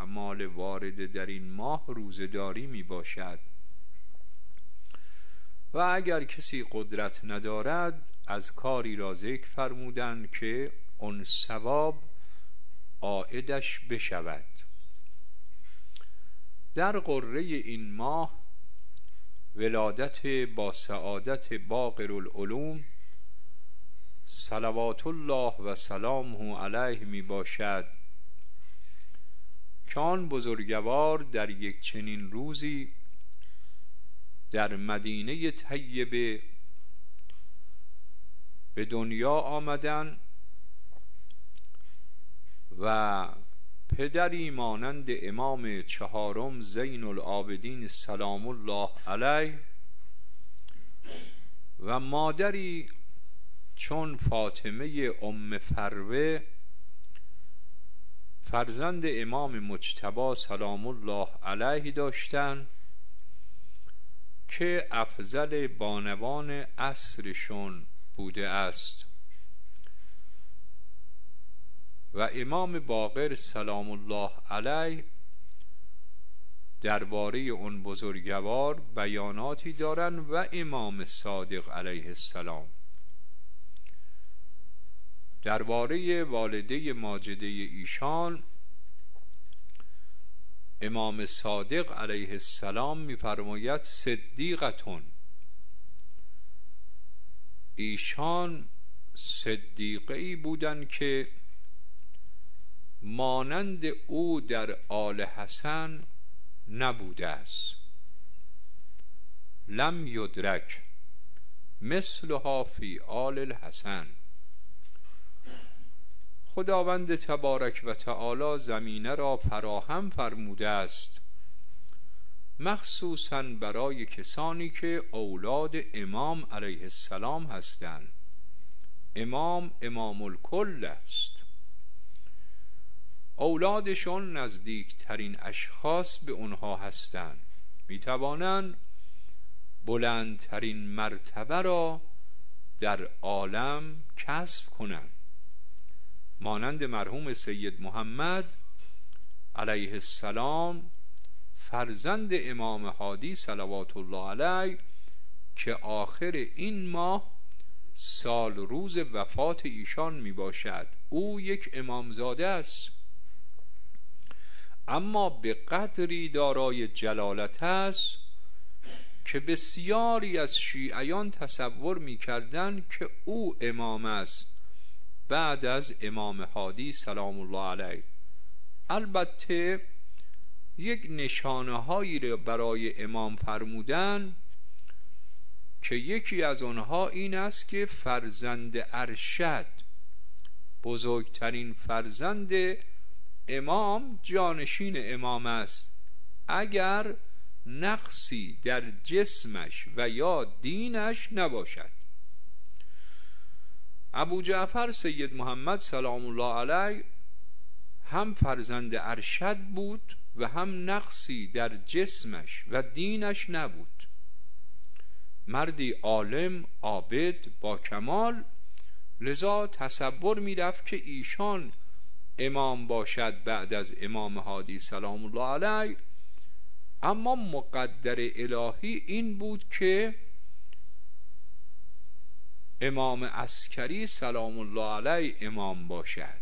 اعمال وارد در این ماه روزه‌داری می باشد و اگر کسی قدرت ندارد از کاری را ذکر فرمودند که اون ثواب عائدش بشود. در قره این ماه ولادت با سعادت باقر العلوم صلوات الله و سلامه علیه می باشد که آن بزرگوار در یک چنین روزی در مدینه طیبه به دنیا آمدن و پدری مانند امام چهارم زین العابدین سلام الله علیه و مادری چون فاطمه ام فروه فرزند امام مجتبی سلام الله علیه داشتند که افضل بانوان عصرشون بوده است و امام باقر سلام الله علیه درباره اون بزرگوار بیاناتی دارند و امام صادق علیه السلام درباره والده ماجده ایشان. امام صادق علیه السلام می‌فرماید صدیقتون، ایشان صدیقه‌ای بودند که مانند او در آل حسن نبوده است. لم یدرک مثلها فی آل الحسن. خداوند تبارک و تعالی زمینه را فراهم فرموده است مخصوصاً برای کسانی که اولاد امام علیه السلام هستند. امام الکل است، اولادشون نزدیکترین اشخاص به اونها هستند، میتوانند بلندترین مرتبه را در عالم کسب کنند، مانند مرحوم سید محمد علیه السلام فرزند امام هادی صلوات الله علیه که آخر این ماه سال روز وفات ایشان می باشد. او یک امامزاده است اما به قدری دارای جلالت است که بسیاری از شیعیان تصور می کردند که او امام است بعد از امام هادی سلام الله علیه. البته یک نشانه هایی را برای امام فرمودن که یکی از آنها این است که فرزند ارشد، بزرگترین فرزند امام، جانشین امام است اگر نقصی در جسمش و یا دینش نباشد. ابو جعفر سید محمد سلام الله علیه هم فرزند ارشد بود و هم نقصی در جسمش و دینش نبود، مردی عالم عابد با کمال، لذا تصور می رفت که ایشان امام باشد بعد از امام هادی سلام الله علیه. اما مقدر الهی این بود که امام عسکری سلام الله علیه امام باشد.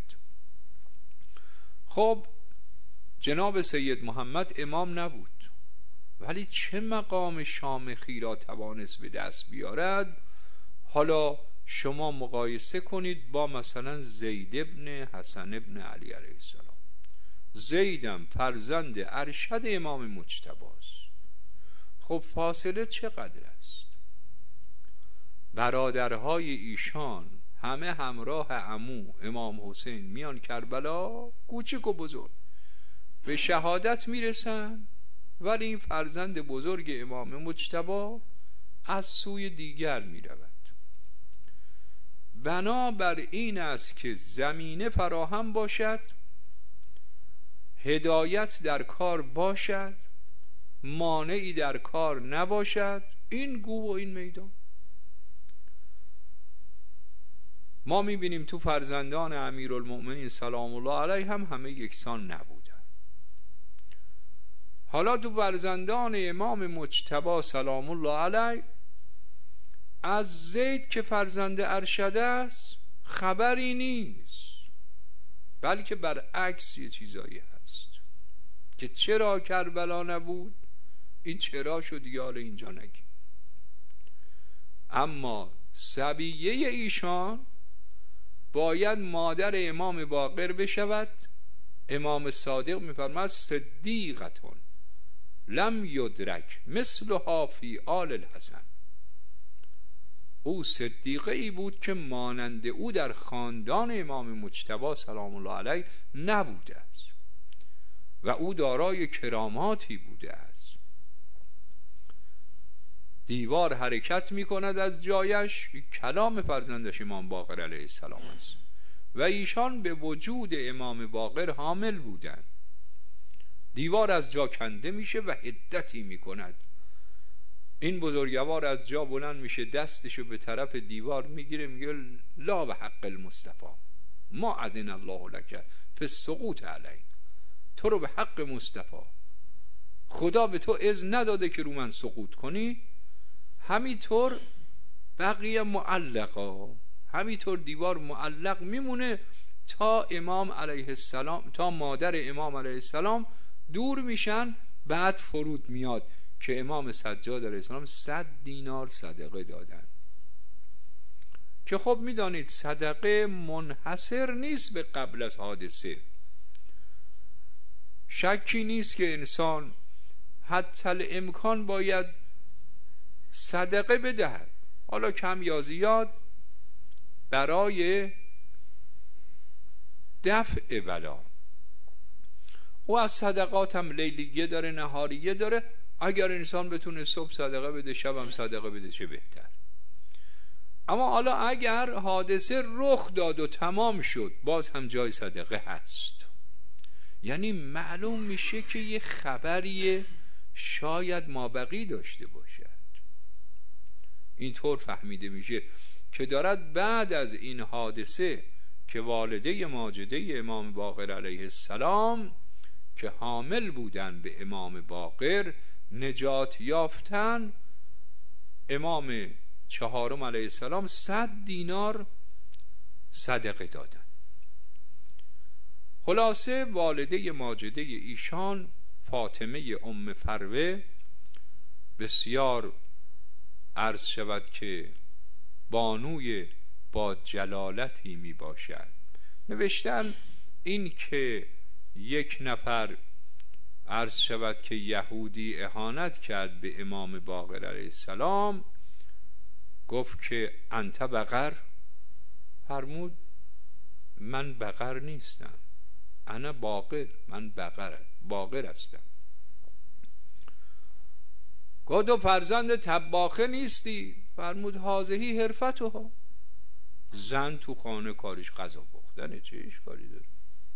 خب جناب سید محمد امام نبود، ولی چه مقام شامخی را توانست به دست بیارد. حالا شما مقایسه کنید با مثلا زید ابن حسن ابن علی علیه السلام. زیدم فرزند ارشد امام مجتبی است. خب فاصله چقدر است؟ برادرهای ایشان همه همراه عمو امام حسین میان کربلا، کوچک و بزرگ به شهادت میرسن، ولی این فرزند بزرگ امام مجتبی از سوی دیگر میرود. بنابر این است که زمینه فراهم باشد، هدایت در کار باشد، مانعی در کار نباشد، این گو و این میدان. ما میبینیم تو فرزندان امیرالمؤمنین سلام الله علیه هم همه یکسان نبودن. حالا تو فرزندان امام مجتبی سلام الله علیه از زید که فرزند ارشد است خبری نیست، بلکه برعکس یه چیزایی هست که چرا کربلا نبود. این چرا شد دیگه حالا اینجا نگیم. اما صبیه ایشان باید مادر امام باقر بشود. امام صادق میفرماید صدیقتون لم یدرک مثلها فی آل الحسن. او صدیقه ای بود که مانند او در خاندان امام مجتبی سلام الله علیه نبوده است و او دارای کراماتی بوده است. دیوار حرکت می کند از جایش، کلام فرزندش امام باقر علیه السلام است و ایشان به وجود امام باقر حامل بودند. دیوار از جا کنده میشه و حدتی می کند. این بزرگوار از جا بلند میشه، دستشو به طرف دیوار میگیره، میگه لا به حق المصطفى ما اذن الله لک فی السقوط علیه. تو رو به حق مصطفی خدا به تو اذن نداده که رو من سقوط کنی. همینطور بقیه معلقا، همینطور دیوار معلق میمونه تا امام علیه السلام، تا مادر امام علیه السلام دور میشن. بعد فرود میاد که امام سجاد علیه السلام 100 دینار صدقه دادن، که خب میدانید صدقه منحصر نیست به قبل از حادثه. شکی نیست که انسان حتی الامکان باید صدقه بدهد، حالا کم یا زیاد، برای دفع بلا. او از صدقات هم لیلیه داره، نهاریه داره. اگر انسان بتونه صبح صدقه بده، شب هم صدقه بده، چه بهتر. اما حالا اگر حادثه رخ داد و تمام شد، باز هم جای صدقه هست. یعنی معلوم میشه که یه خبری شاید مابقی داشته باشد. اینطور فهمیده میشه که دارد بعد از این حادثه که والده ماجده امام باقر علیه السلام که حامل بودن به امام باقر نجات یافتن، امام چهارم علیه السلام 100 دینار صدقه دادن. خلاصه والده ماجده ایشان فاطمه ام فروه بسیار عرض شود که بانوی با جلالتی می باشد. نوشتن این که یک نفر عرض شود که یهودی اهانت کرد به امام باقر علیه السلام، گفت که انت بقر، فرمود من بقر نیستم، انا باقر، من باقر هستم. گفت تو فرزند طباخه نیستی؟ فرمود هازهی حرفتها. زن تو خانه کارش غذا پختنه، چه اشکالی داره؟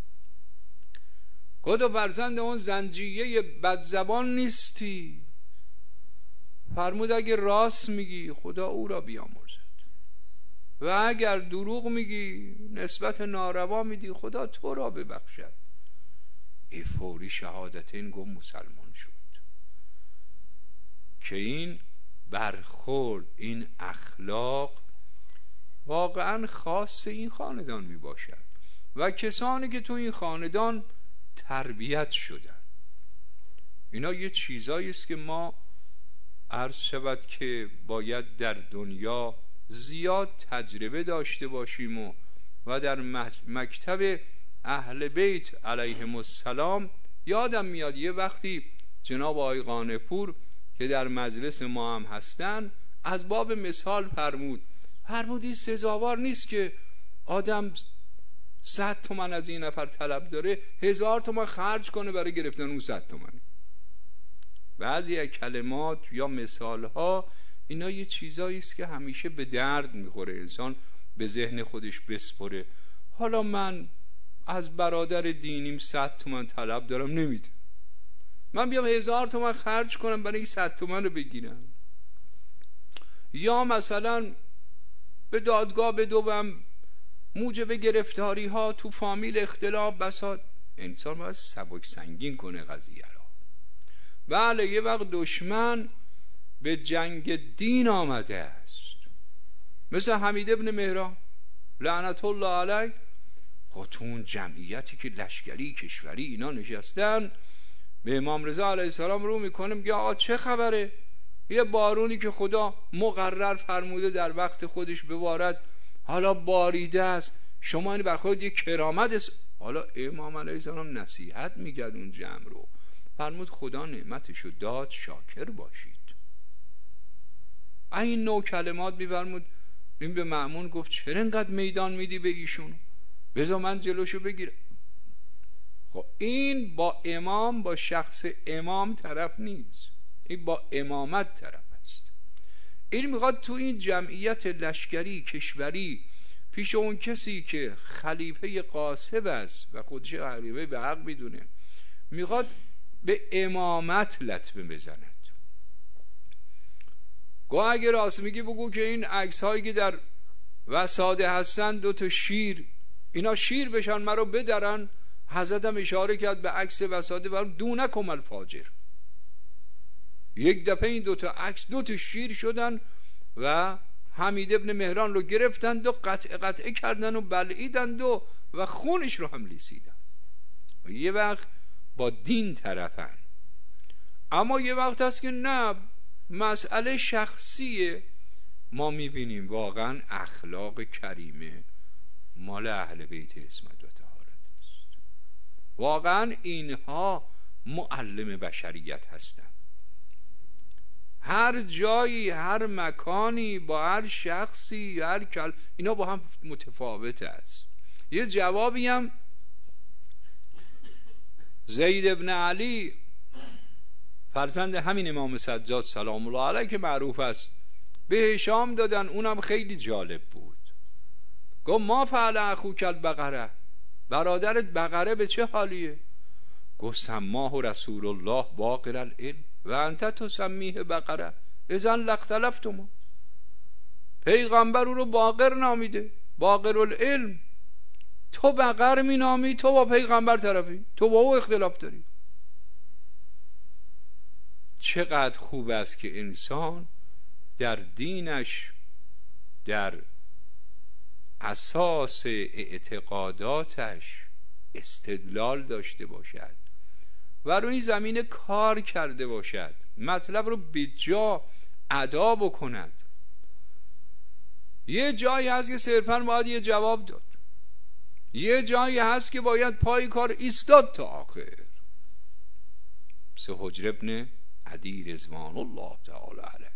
گفت تو فرزند اون زنجیه بدزبان نیستی؟ فرمود اگه راست میگی خدا او را بیامرزد و اگر دروغ میگی نسبت ناروا میدی خدا تو را ببخشد. ای فوری شهادتین گفت مسلمان شد. که این برخورد، این اخلاق واقعا خاص این خاندان می باشد و کسانی که تو این خاندان تربیت شدن. اینا یه چیزایی است که ما عرض شود که باید در دنیا زیاد تجربه داشته باشیم و در مکتب اهل بیت علیهم السلام یادم میاد یه وقتی جناب آقای قانع‌پور که در مجلس ما هم هستن از باب مثال فرمود این سزاوار نیست که آدم 100 تومن از این نفر طلب داره 1000 تومن خرج کنه برای گرفتن اون 100 تومن. بعضی کلمات یا مثال ها اینا یه چیزایی است که همیشه به درد میخوره، انسان به ذهن خودش بسپره. حالا من از برادر دینیم 100 تومن طلب دارم، نمیده، من بیام 1000 تومن خرج کنم برای این 100 تومن رو بگیرم. یا مثلا به دادگاه بدوم، موجب گرفتاری ها تو فامیل اختلاف بساط. انسان باید سبک سنگین کنه قضیه را بله یه وقت دشمن به جنگ دین آمده است، مثل حمید ابن مهران لعنت الله علیه. خب تو اون جمعیتی که لشکری کشوری اینا نشستن، به امام رضا علیه السلام رو میکنه، میگه آقا چه خبره؟ یه بارونی که خدا مقرر فرموده در وقت خودش ببارد حالا باریده است، شما این بر خود یه کرامت است. حالا امام علیه السلام نصیحت میگرد اون جمع رو، فرمود خدا نعمتشو داد، شاکر باشید. این نوع کلمات میفرمود. این به مأمون گفت چرا انقدر میدان میدی به ایشون، بذار من جلوشو بگیرم. خب این با امام، با شخص امام طرف نیست، این با امامت طرف است. این میخواد تو این جمعیت لشکری کشوری پیش اون کسی که خلیفه قاسب است و خودش خلیفه به حق میدونه، میخواد به امامت لطمه بزند. گاه اگه راست میگی بگو که این عکس هایی که در وساده هستن 2 شیر، اینا شیر بشن مرا بدرن. حضرت هم اشاره کرد به عکس وساده و دونکم الفاجر. یک دفعه این 2 عکس 2 شیر شدن و حمید ابن مهران رو گرفتند و قطعه کردن و بلعیدند و خونش رو هم لیسیدن. و یه وقت با دین طرفن، اما یه وقت هست که نه، مسئله شخصیه. ما میبینیم واقعا اخلاق کریمه مال اهل بیت عصمت و طهارت است. واقعا اینها معلم بشریت هستند. هر جایی، هر مکانی، با هر شخصی، اینا با هم متفاوت است. یه جوابی هم زید ابن علی فرزند همین امام سجاد سلام الله علیه که معروف است به هشام دادن، اونم خیلی جالب بود. گفت ما فعل اخوک البقره، برادرت بقره به چه حالیه؟ گفت سماه رسول الله باقر العلم و انت تسمیه بقره اذن لاختلفتم. پیغمبر او رو باقر نامیده، باقر العلم. تو بقر می نامی، تو با پیغمبر طرفی، تو با او اختلاف داری. چقدر خوب است که انسان در دینش، در اساس اعتقاداتش استدلال داشته باشد و روی زمین کار کرده باشد، مطلب رو به جا ادا بکند. یه جایی هست که صرفاً باید یه جواب داد، یه جایی هست که باید پای کار ایستاد تا آخر. حجر ابن عدی رضوان الله تعالی علیه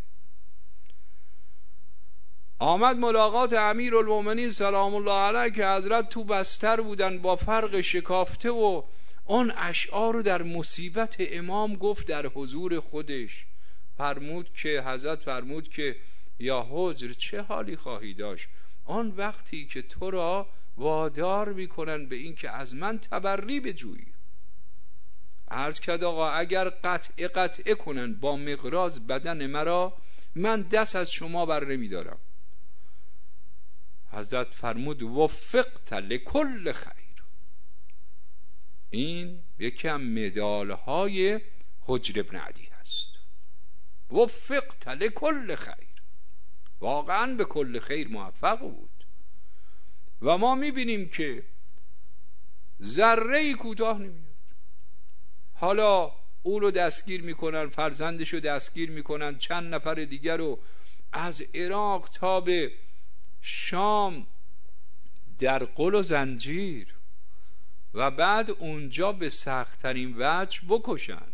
آمد ملاقات امیرالمومنین سلام الله علیه که حضرت تو بستر بودن با فرق شکافته و آن اشعار رو در مصیبت امام گفت در حضور خودش. حضرت فرمود که یا حجر چه حالی خواهی داشت آن وقتی که تو را وادار میکنن به این که از من تبری بجویی. عرض کرد آقا اگر قطعه کنن با مقراض بدن مرا، من دست از شما بر نمیدارم. حضرت فرمود وفقت لکل خیر. این یکی از مدالهای حجر ابن عدی هست. وفقت لکل خیر، واقعا به کل خیر موفق بود. و ما میبینیم که ذره‌ای کوتاه نمیاد. حالا او رو دستگیر میکنن، فرزندش رو دستگیر میکنن، چند نفر دیگر رو از عراق تا به شام در قل و زنجیر و بعد اونجا به سخت‌ترین وجه بکشن.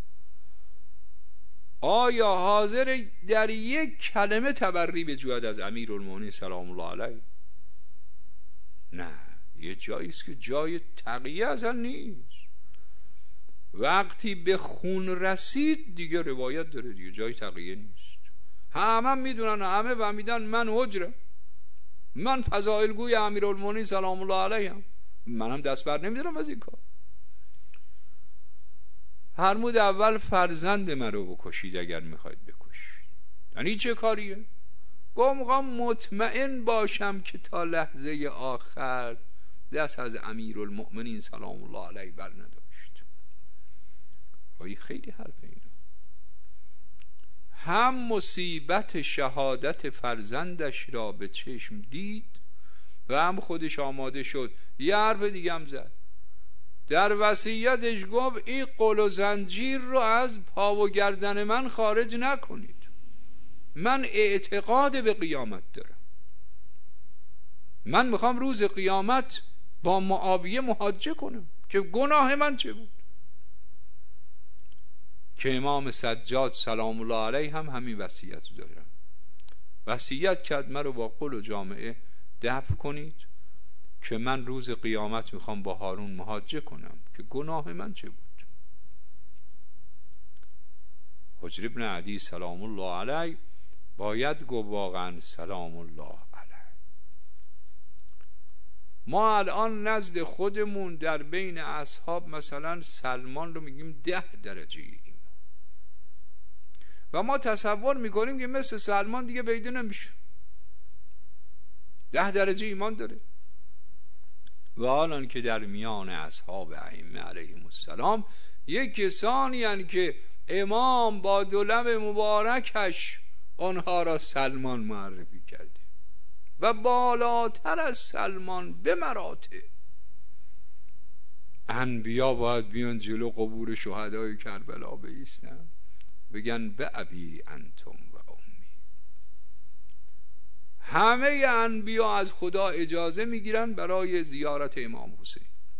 آیا حاضر در یک کلمه تبری بجوید از امیرالمومنین سلام الله علیه؟ نه، یه جایی است که جای تقیه اصلا نیست. وقتی به خون رسید دیگه روایت داره، دیگه جای تقیه نیست. همه میدونن، همه فهمیدن من حجرم، من فضائل گوی امیرالمومنین سلام الله علیه هم، منم دست بر نمیدارم از این کار. فرمود اول فرزند من رو بکشید اگر میخواید بکشید. یعنی چه کاریه؟ گفتم مطمئن باشم که تا لحظه آخر دست از امیرالمؤمنین سلام الله علیه بر نداشت. و خواهی خیلی حرف اینا. هم مصیبت شهادت فرزندش را به چشم دید و هم خودش آماده شد یه حرف دیگه هم زد. در وصیتش گفت این قل و زنجیر رو از پا و گردن من خارج نکنید، من اعتقاد به قیامت دارم، من میخوام روز قیامت با معاویه محاجه کنم که گناه من چه بود. که امام سجاد سلام الله علیه هم همین وصیت دارن. وصیت کرد من رو با قل و جامعه دفن کنید که من روز قیامت میخوام با هارون محاجه کنم که گناه من چه بود. حجر ابن عدی سلام الله علیه باید گفت واقعا سلام الله علیه. ما الان نزد خودمون در بین اصحاب مثلا سلمان رو میگیم 10 درجه ایمان و ما تصور میکنیم که مثل سلمان دیگه پیدا نمیشه. 10 درجه ایمان داره. و حالان که در میان اصحاب ائمه علیهم السلام یک کسانی هستند که امام با دو لب مبارکش آنها را سلمان معرفی کرده و بالاتر از سلمان به مراتب. انبیا باید بیان جلو قبور شهدای کربلا بایستن بگن به ابی انتم و امی. همه انبیا از خدا اجازه میگیرن برای زیارت امام حسین.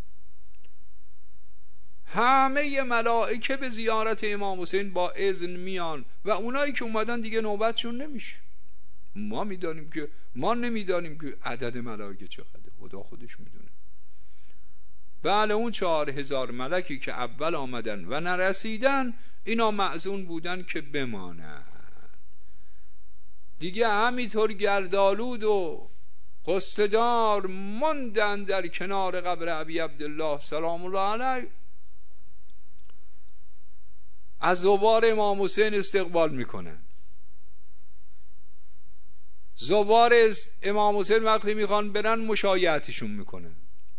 همه ملائکه به زیارت امام حسین با اذن میان و اونایی که اومدن دیگه نوبتشون نمیشه. ما نمیدانیم که عدد ملائکه چقدره، خدا خودش میدونه. بله اون 4000 ملکی که اول آمدن و نرسیدن اینا مأذون بودن که بمانن. دیگه همینطور گردآلود و قصدار ماندن در کنار قبر ابی عبدالله سلام الله علیه. از زوار امام حسین استقبال میکنن. زوار امام حسین وقتی میخوان برن مشایعتشون میکنن،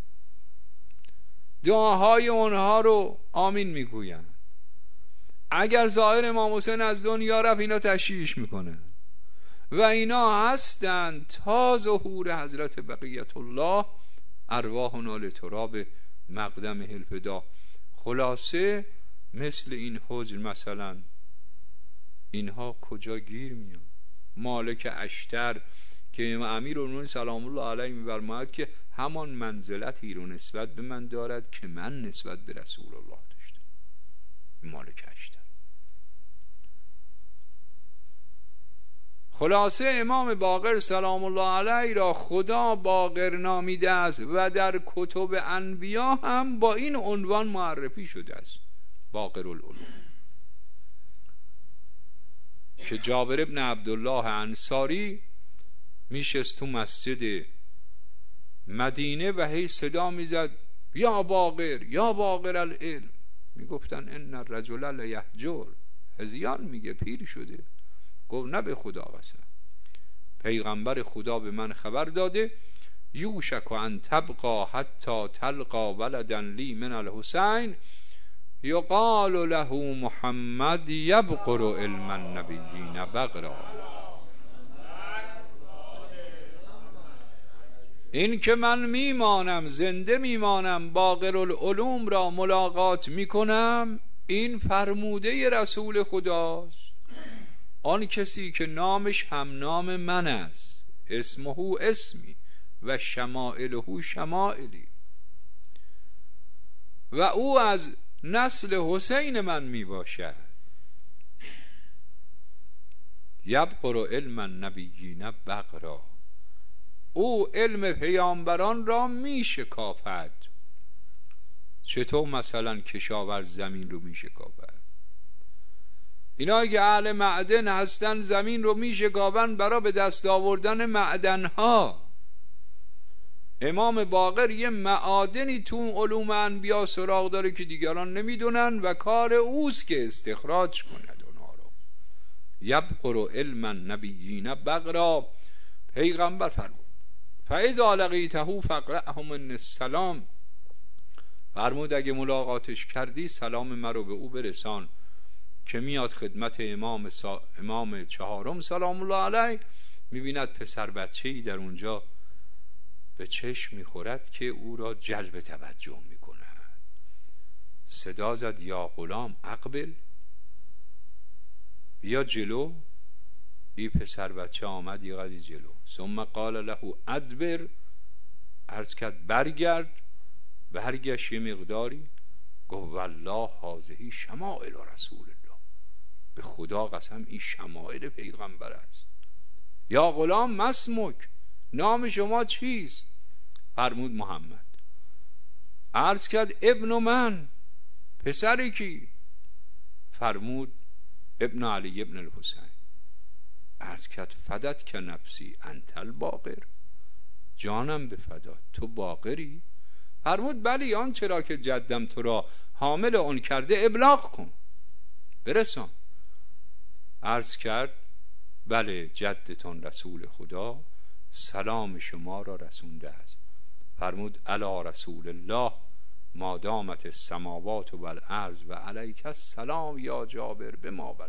دعاهای اونها رو آمین میگوین. اگر ظاهر امام حسین از دنیا رفت اینا تشییعش میکنن و اینا هستند تا ظهور حضرت بقیت الله ارواحنا لتراب مقدم الفدا. خلاصه مثل این حجر مثلا اینها کجا گیر میان؟ مالک اشتر که امیرالمومنین سلام الله علیه می‌فرماید که همان منزلتی رو نسبت به من دارد که من نسبت به رسول الله داشتم. مالک اشتر. خلاصه امام باقر سلام الله علیه را خدا باقر نامیده است و در کتب انبیا هم با این عنوان معرفی شده است، باقر العلوم. که جابر ابن عبدالله انصاری میشست تو مسجد مدینه و هی صدا میزد یا باقر یا باقر العلم. میگفتن ان الرجل لیهجر، هزیان میگه پیر شده. گفت نه به خدا قسم، پیغمبر خدا به من خبر داده یوشک ان تبقى حتی تلقى ولدا لی من الحسین یقال له محمد یبقر علم النبیین بقرا. این که من میمانم، زنده میمانم، باقر العلوم را ملاقات میکنم، این فرموده رسول خداست. آن کسی که نامش هم نام من است، اسمه اسمی و شمائله شمائلی، و او از نسل حسین من می باشد. یبقر علم النبیین بقرا، او علم پیامبران را می شکافد. چطور مثلا کشاورز زمین رو می شکافد؟ اینا که اهل معدن هستن زمین رو می شکافن برای به دست آوردن معدنها. امام باقر یه معادنی تو علوم انبیا سراغ داره که دیگران نمیدونن و کار اوست که استخراج کند اونها رو. یبقر علم النبیین بقرا. پیغمبر فرمود فاذا لقیته فاقرأه من السلام فرمود اگه ملاقاتش کردی سلام مرا به او برسان که میاد خدمت امام چهارم سلام الله علیه، میبیند پسر بچه‌ای در اونجا به چشم میخورد که او را جلب توجه میکند. صدا زد یا غلام اقبل، بیا جلو. این پسر بچه آمد یه قدری جلو. ثم قال له ادبر، عرض کرد برگشت یه مقداری، گفت والله هذه شمائل رسول الله، به خدا قسم این شمائل پیغمبر است. یا غلام مسمک، نام شما چیست؟ فرمود محمد. عرض کرد ابن من، پسری کی؟ فرمود ابن علی ابن الحسین. عرض کرد فدت که نفسی انت الباقر، جانم به فدا، تو باقری؟ فرمود بلی، آن چرا که جدم تو را حامل آن کرده ابلاغ کن، برسان. عرض کرد بله جدتان رسول خدا سلام شما را رسونده است. فرمود الا رسول الله ما دامت السماوات و الارض و علیک السلام یا جابر بما والله.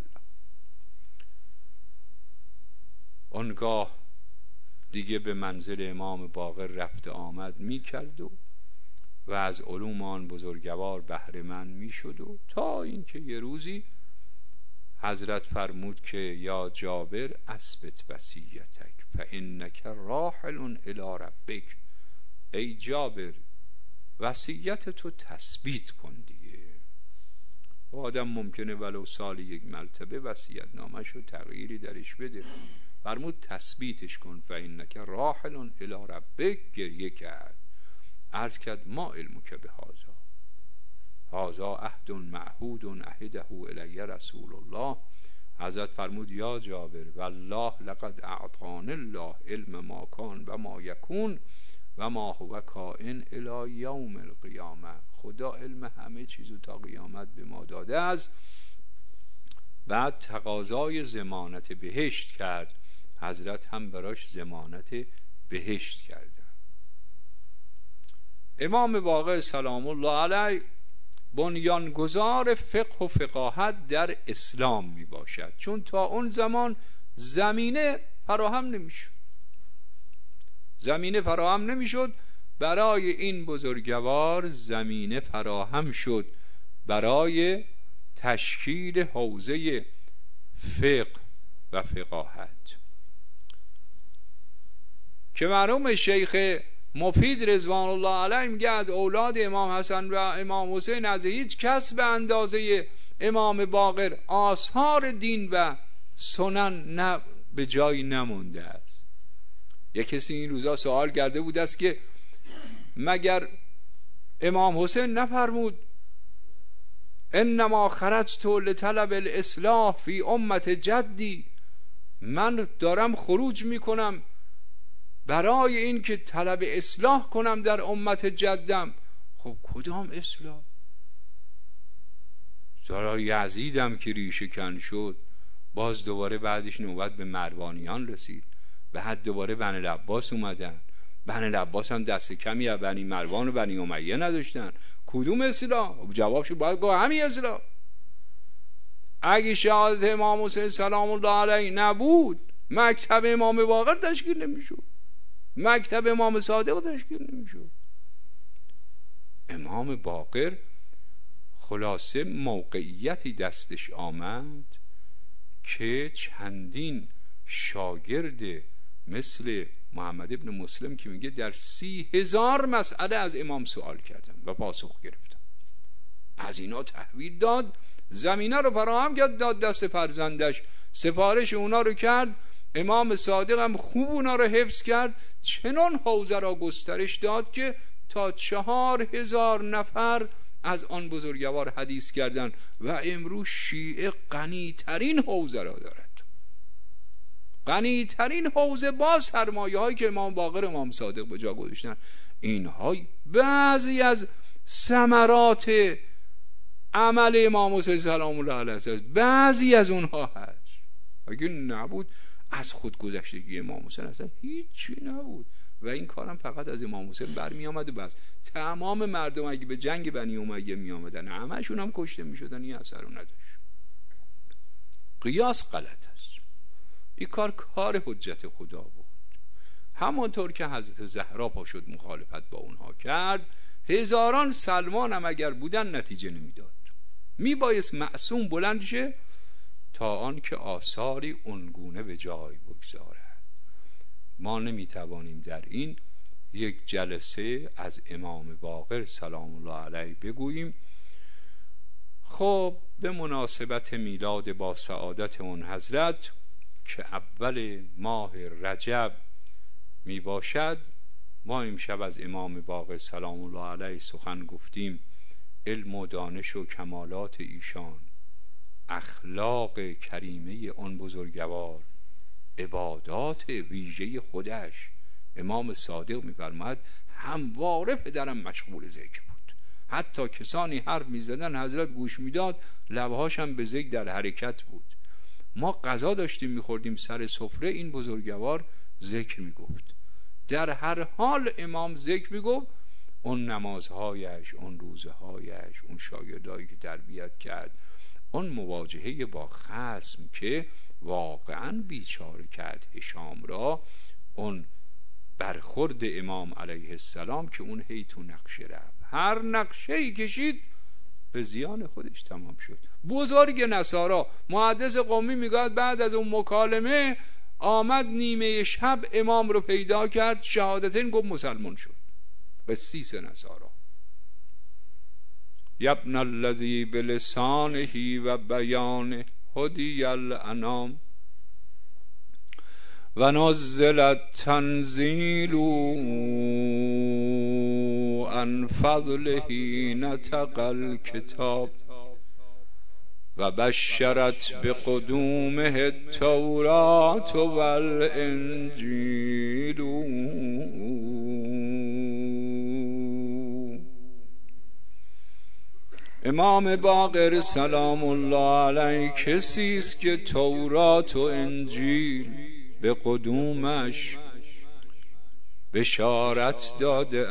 آنگاه دیگه به منزل امام باقر رفت آمد می کرد و از علوم آن بزرگوار بهره مند می شد و تا اینکه یه روزی حضرت فرمود که یا جابر اثبت وصیتک فانک راحل الی ربک، ای جابر وصیت تو تثبیت کن دیگه. و آدم ممکنه ولو سال یک مرتبه وصیت نامش رو تغییری درش بده. فرمود تثبیتش کن، فانک راحل الی ربک. گریه کرد، عرض کرد ما علمک به هذا عهد معهود عهده الی رسول الله. حضرت فرمود یا جابر والله لقد اعطاني الله علم ما کان و ما یکون و ما هو کائن الی یوم القیامه. خدا علم همه چیزو تا قیامت به ما داده است. بعد تقاضای ضمانت بهشت کرد، حضرت هم براش ضمانت بهشت کردن. امام باقر سلام الله علیه بنیانگذار فقه و فقاهت در اسلام می باشد، چون تا اون زمان زمینه فراهم نمیشد. برای این بزرگوار زمینه فراهم شد برای تشکیل حوزه فقه و فقاهت که مرحوم شیخ مفید رضوان الله علیه میگه از اولاد امام حسن و امام حسین از هیچ کس به اندازه امام باقر آثار دین و سنن نه به جایی نمونده است. یک کسی این روزا سوال کرده بود است که مگر امام حسین نفرمود انما خرجت لطلب الاصلاح فی امت جدی، من دارم خروج میکنم برای این که طلب اصلاح کنم در امت جدم. خب کدام اصلاح؟ زارا یزیدم که ریشه کن شد، باز دوباره بعدش نوبت به مروانیان رسید، بعد دوباره بنی العباس اومدن، بنی العباس هم دست کمی از بنی مروان و بنی امیه نداشتن. کدوم اصلاح؟ جوابشو باید گفت همین اصلاح. اگه شهادت امام حسین سلام الله علیه نبود مکتب امام باقر تشکیل نمیشد، مکتب امام صادق تشکیل نمیشد. امام باقر خلاصه موقعیتی دستش آمد که چندین شاگرد مثل محمد ابن مسلم که میگه در 30,000 مسئله از امام سوال کردم و پاسخ گرفتم، از اینا تحویل داد، زمینه رو فراهم کرد، داد دست فرزندش، سفارش اونا رو کرد. امام صادق هم خوب اونا رو حفظ کرد، چنان حوزه را گسترش داد که تا 4,000 نفر از آن بزرگوار حدیث کردند و امروز شیعه غنی ترین حوزه را دارد، غنی ترین حوزه با سرمایه هایی که امام باقر امام صادق به جا گذاشتن. اینها بعضی از ثمرات عمل امام حسین سلام الله علیه است، بعضی از اونها هست. اگه نبود از خودگذشتگی امام حسین اصلا هیچی نبود و این کارم فقط از امام حسین برمی آمد و بس. تمام مردم اگه به جنگ بنی امیه می آمدن همشون هم کشته می شدن، این اثر رو نداشت. قیاس غلط است. این کار حجت خدا بود. همانطور که حضرت زهرا پا شد مخالفت با اونها کرد، هزاران سلمان هم اگر بودن نتیجه نمیداد. میبایست معصوم بلند شه تا آن که آثاری اونگونه به جای بگذارد. ما نمیتوانیم در این یک جلسه از امام باقر سلام الله علیه بگوییم. خب به مناسبت میلاد با سعادت اون حضرت که اول ماه رجب می باشد، ما امشب از امام باقر سلام الله علیه سخن گفتیم. علم و دانش و کمالات ایشان، اخلاق کریمه آن بزرگوار، عبادات ویژه خودش. امام صادق می‌فرماید همواره پدرم مشغول ذکر بود، حتی کسانی حرف می‌زدن حضرت گوش میداد، لبهاش هم به ذکر در حرکت بود. ما غذا داشتیم می‌خوردیم سر سفره، این بزرگوار ذکر می‌گفت. در هر حال امام ذکر می‌گفت. اون نمازهایش، اون روزهایش، اون شاگردایی که تربیت کرد، اون مواجهه با خصم که واقعا بیچاره کرد هشام را، اون برخورد امام علیه السلام که اون هی تو نقشه رفت، هر نقشه‌ای کشید به زیان خودش تمام شد. بزرگ نصارا محدث قمی میگه بعد از اون مکالمه آمد نیمه شب امام رو پیدا کرد، شهادتین گفت، مسلمان شد. قسیس نصارا. یبن الذی بلسانه و بیانه هدی الانام و نزل التنزیل عن فضله نطق الکتاب و بشرت بقدومه التورات والانجیل. امام باقر سلام الله علیه کسی است که تورات و انجیل به قدومش بشارت داده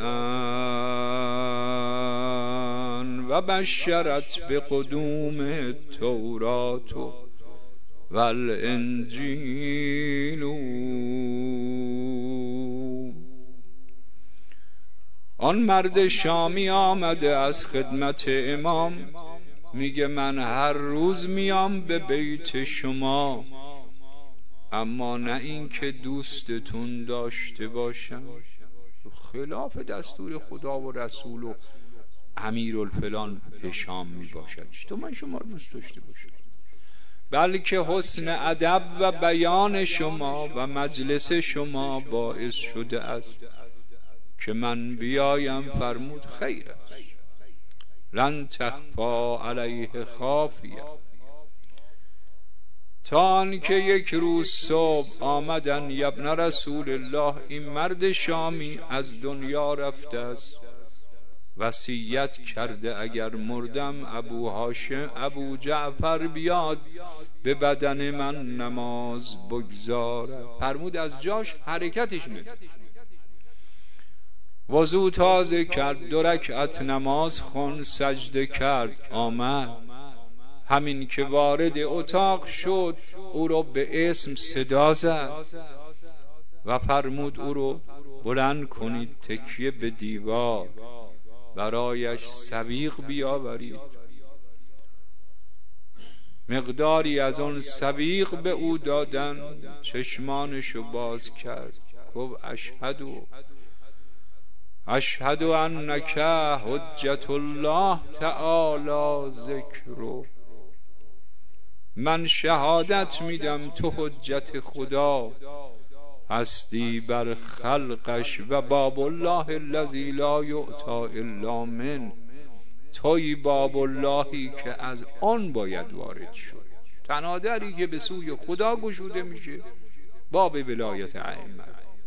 اند و بشرت به قدوم تورات و الانجیل. آن مرد شامی آمده از خدمت امام، میگه من هر روز میام به بیت شما، اما نه این که دوستتون داشته باشم، خلاف دستور خدا و رسول و امیر الفلان هشام می باشد، چطور من شما دوست داشته باشم؟ بلکه حسن ادب و بیان شما و مجلس شما باعث شده است که من بیایم. فرمود خیر است، لن تخفا علیه خافیه. تا آنکه یک روز صبح آمدن ابن رسول الله، این مرد شامی از دنیا رفته است، وصیت کرده اگر مردم ابو جعفر بیاد به بدن من نماز بگذاره. فرمود از جاش حرکتش نکرد، وضو تازه کرد، 2 رکعت نماز خون، سجده کرد، آمد. همین که وارد اتاق شد او رو به اسم صدا زد و فرمود او رو بلند کنید، تکیه به دیوار، برایش سویق بیاورید. مقداری از اون سویق به او دادن، چشمانشو باز کرد، گفت اشهد انک حجت الله تعالی ذکرو. من شهادت میدم تو حجت خدا هستی بر خلقش و باب الله الذی لا یعطا الا من. توی باب اللهی که از آن باید وارد شد، تنها دری که به سوی خدا گشوده میشه، باب ولایت ائمه.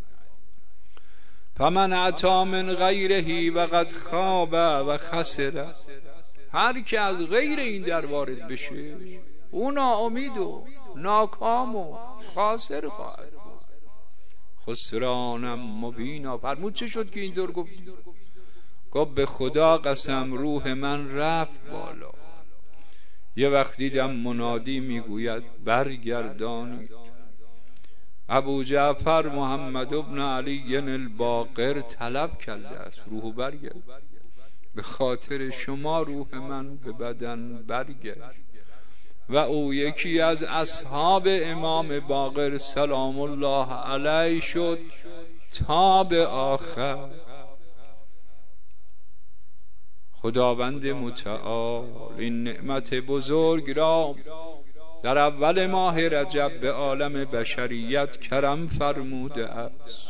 فمن اتی من غیره و قد خاب و خسر. هر که از غیر این در وارد بشه او ناامید و ناکام و خاسر خواهد بود. خسرانم مبینا. فرمود چه شد که اینطور گفتی؟ گفت به خدا قسم روح من رفت بالا. یه وقت دیدم منادی میگوید برگردانید. ابو جعفر محمد ابن علی الباقر طلب کرده است روح برگرد. به خاطر شما روح من به بدن برگشت. و او یکی از اصحاب امام باقر سلام الله علیه شد تا به آخر. خداوند متعال این نعمت بزرگ را در اول ماه رجب به عالم بشریت کرم فرموده است.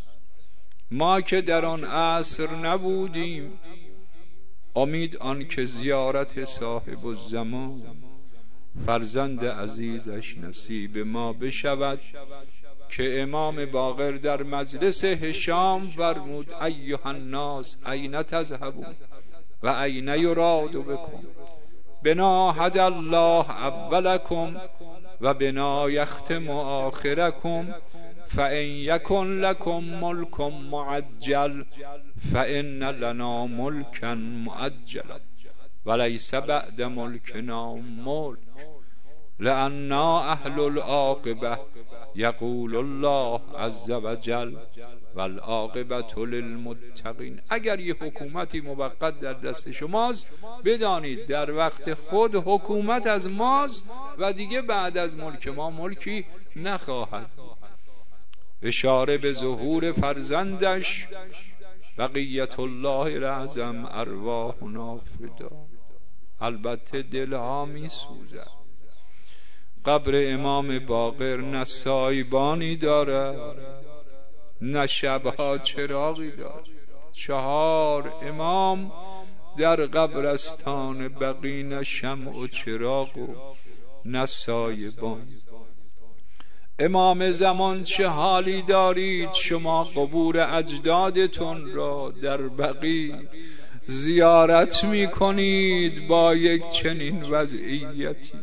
ما که در آن عصر نبودیم، امید آن که زیارت صاحب الزمان فرزند عزیزش نصیب ما بشود که امام باقر در مجلس هشام فرمود ایها الناس این تذهبون و این یراد بکم بنا هدی الله اولکم و بنا یختم آخرکم فان یکن لکم ملک معجل فان لنا ملکا معجلا ولیس بعد ملکنا ملک لأننا اهل العاقبه یقول الله عز وجل والعاقبة للمتقین. اگر یه حکومتی موقت در دست شماست، بدانید در وقت خود حکومت از ماست و دیگه بعد از ملک ما ملکی نخواهد. اشاره به ظهور فرزندش بقیت الله الاعظم ارواحنا فدا. البته دلها می سوزد. قبر امام باقر نه سایبانی دارد نه شبها چراغی دارد. 4 امام در قبرستان بقی نه شمع و چراغ و نه سایبان. امام زمان چه حالی دارید شما قبور اجدادتون را در بقی زیارت می کنید با یک چنین وضعیتی.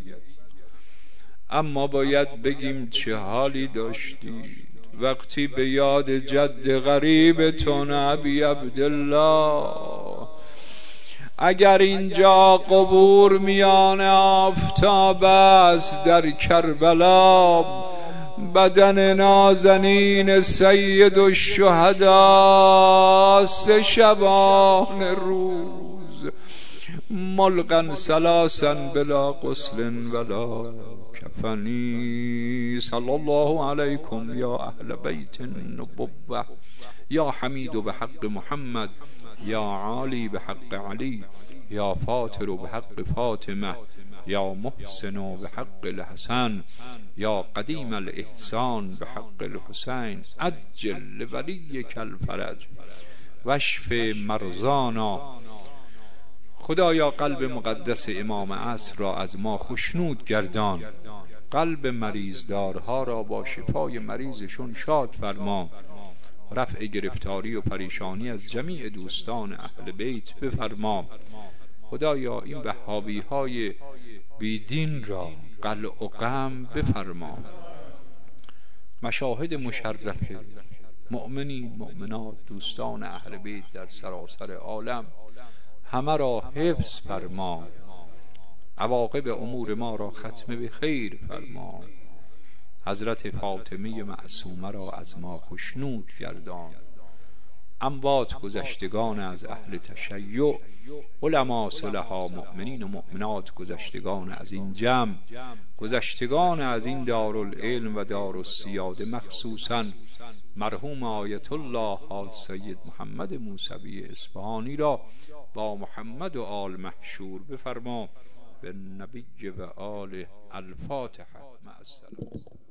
اما باید بگیم چه حالی داشتید وقتی به یاد جد غریبتون ابی عبدالله. اگر اینجا قبور میان آفتاب است در کربلا، بدن نازنین سید الشهدا 3 شبانه روز ملقا ثلاثا بلا غسل ولا کفنی. صلی الله علیکم یا اهل بیت النبوة یا حمید بحق محمد یا عالی بحق علی یا فاطر بحق فاطمه یا محسن بحق الحسن یا قدیم الاحسان بحق الحسین عجل لولیک الفرج واشف مرضانا. خدایا قلب مقدس امام عصر را از ما خشنود گردان. قلب مریضدارها را با شفای مریضشون شاد فرما. رفع گرفتاری و پریشانی از جمیع دوستان اهل بیت بفرما. خدایا این وهابی های بیدین را قلع و غم بفرما. مشاهد مشرفه مؤمنین مؤمنات دوستان اهل بیت در سراسر عالم همه را حفظ فرما. عواقب امور ما را ختم به خیر فرما. حضرت فاطمه معصومه را از ما خشنود گردان. اموات گذشتگان از اهل تشیع، علما صلحا مؤمنین و مؤمنات گذشتگان از این جمع، گذشتگان از این دارالعلم و دارالسیاده، مخصوصا مرحوم آیت الله حاج سید محمد موسوی اصفهانی را با محمد و آل محشور بفرما. به نبی و آل. الفاتحه. مع السلامه.